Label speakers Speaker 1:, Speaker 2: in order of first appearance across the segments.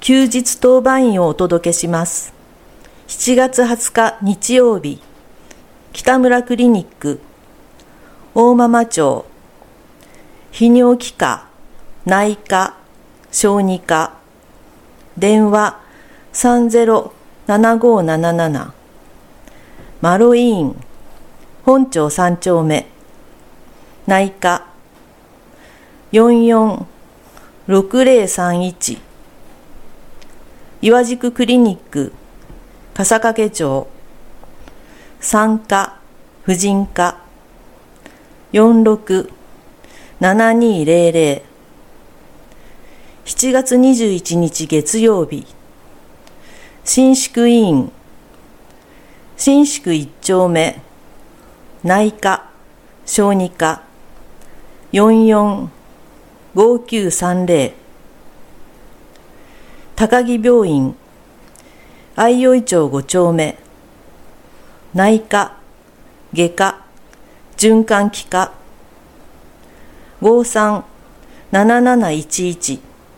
Speaker 1: 休日当番員をお届けします。7月20日日曜日、北村クリニック、大間町、泌尿器科、内科、小児科、電話307577、マロイーン、本町3丁目、内科446031、岩宿クリニック、笠掛町、産科、婦人科、467200、7月21日月曜日、新宿医院、新宿1丁目、内科、小児科、445930、高木病院、相生町5丁目、内科、外科、循環器科、537711、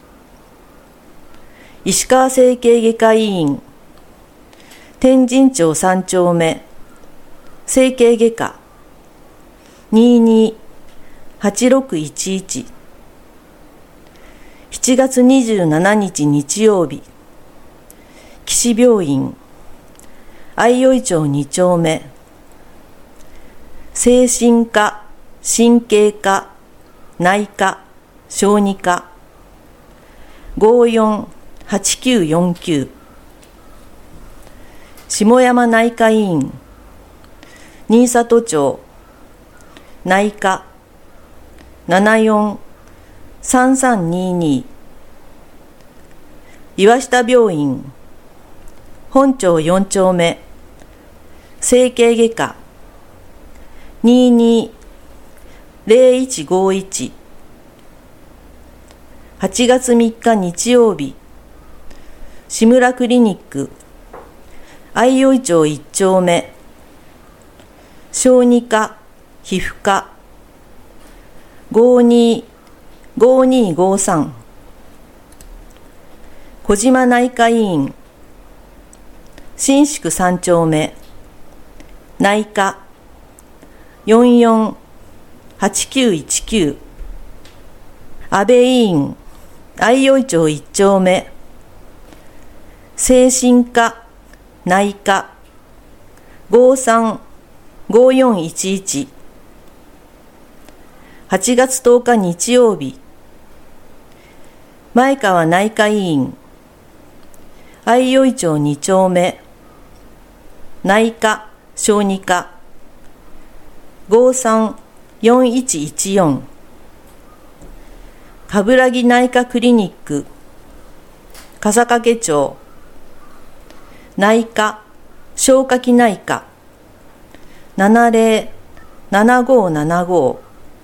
Speaker 1: 石川整形外科医院、天神町3丁目、整形外科、228611、7月27日日曜日、岸病院、相生町2丁目、精神科、神経科、内科、小児科、548949、下山内科医院、新里町、内科、743322、岩下病院、本町4丁目、整形外科、220151、8月3日日曜日、志村クリニック、相生町1丁目、小児科、皮膚科、525253、小島内科医院、新宿3丁目、内科、448919、安倍医院、相生町1丁目、精神科、内科、535411、8月10日日曜日、前川内科医院、相生町2丁目、内科、小児科、534114、冠城内科クリニック、笠掛町、内科、消化器内科、707575、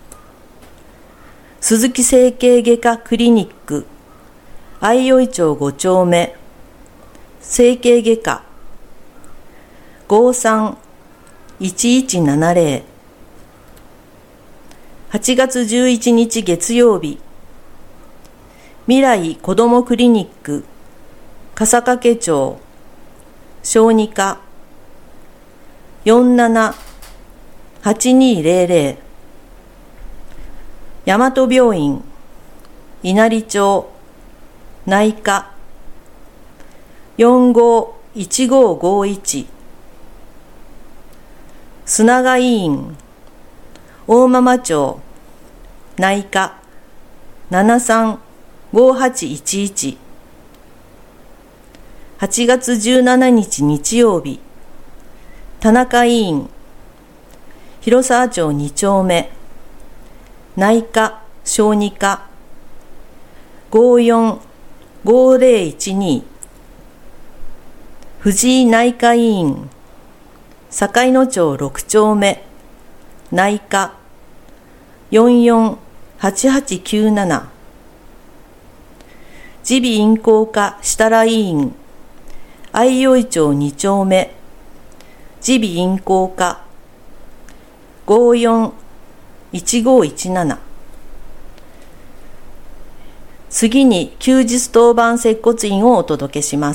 Speaker 1: 鈴木整形外科クリニック、相生町5丁目、整形外科、531170、8月11日月曜日、未来子どもクリニック、笠掛町、小児科、478200、大和病院、稲荷町、内科、451551、砂川医院、大間町、内科、735811、8月17日日曜日、田中医院、広沢町2丁目、内科、小児科、545012、藤井内科医院、境野町6丁目、内科、448897、耳鼻咽喉科設楽医院、相生町2丁目、耳鼻咽喉科、541517、 次に休日当番接骨院をお届けします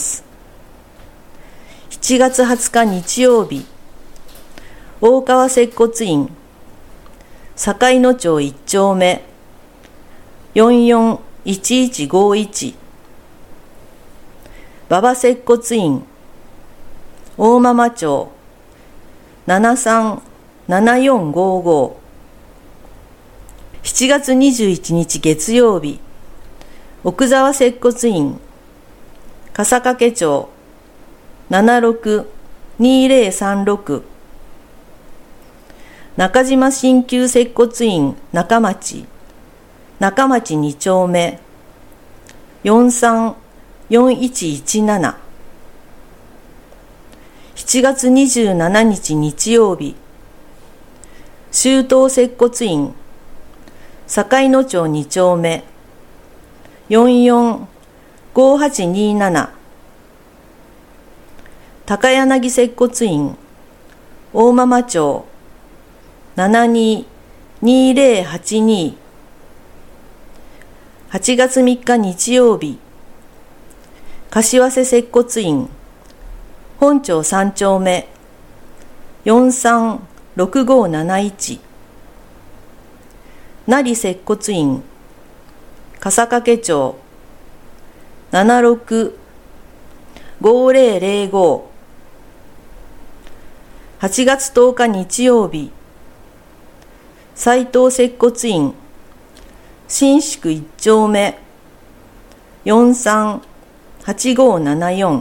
Speaker 1: 。7月20日日曜日、大川接骨院、境野町1丁目、441151、馬場接骨院、大間々町、737455。7月21日月曜日、奥沢接骨院、笠掛町、762036。中島鍼灸接骨院中町2丁目、434117。7月27日日曜日、周東接骨院、境野町2丁目、445827。高柳接骨院、大間々町、722082。8月3日日曜日、柏瀬接骨院、本町3丁目、436571。成接骨院、笠掛町、765005。8月10日日曜日、斉藤接骨院、新宿1丁目、438574。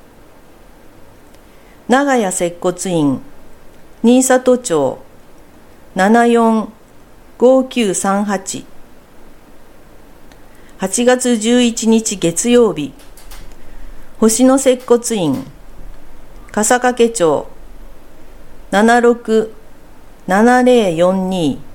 Speaker 1: 長屋接骨院、新里町、745938。8月11日月曜日、星野接骨院、笠掛町、767042。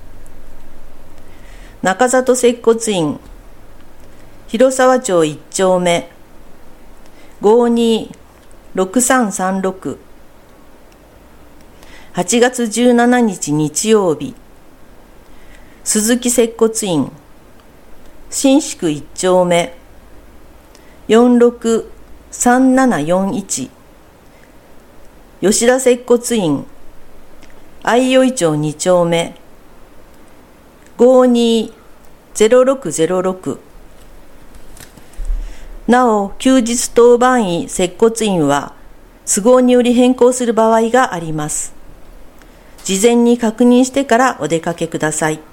Speaker 1: 中里接骨院、広沢町1丁目、526336。8月17日日曜日、鈴木接骨院、新宿1丁目、463741。吉田接骨院、相生町2丁目、520606。なお、休日当番医接骨院は都合により変更する場合があります。事前に確認してからお出かけください。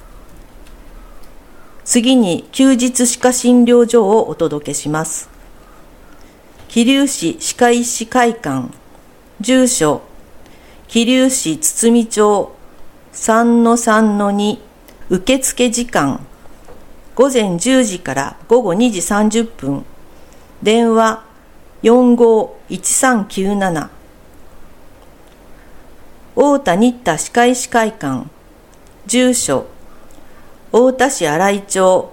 Speaker 1: 次に休日歯科診療所をお届けします。桐生市歯科医師会館、住所桐生市堤町 3-3-2。受付時間午前10時から午後2時30分。電話451397。太田新田歯科医師会館、住所太田市新井町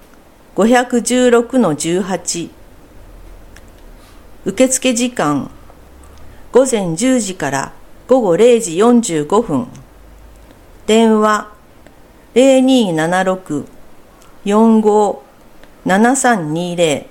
Speaker 1: 516-18。受付時間午前10時から午後0時45分。電話0276-457320。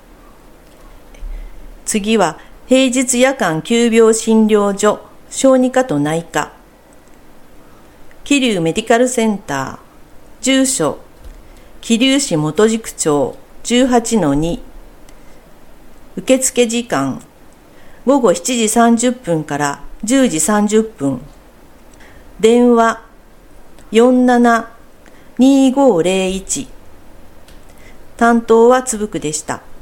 Speaker 1: 次は平日夜間急病診療所小児科と内科、桐生メディカルセンター、住所桐生市元宿町 18-2。受付時間午後7時30分から10時30分。電話472501。担当はつぶくでした。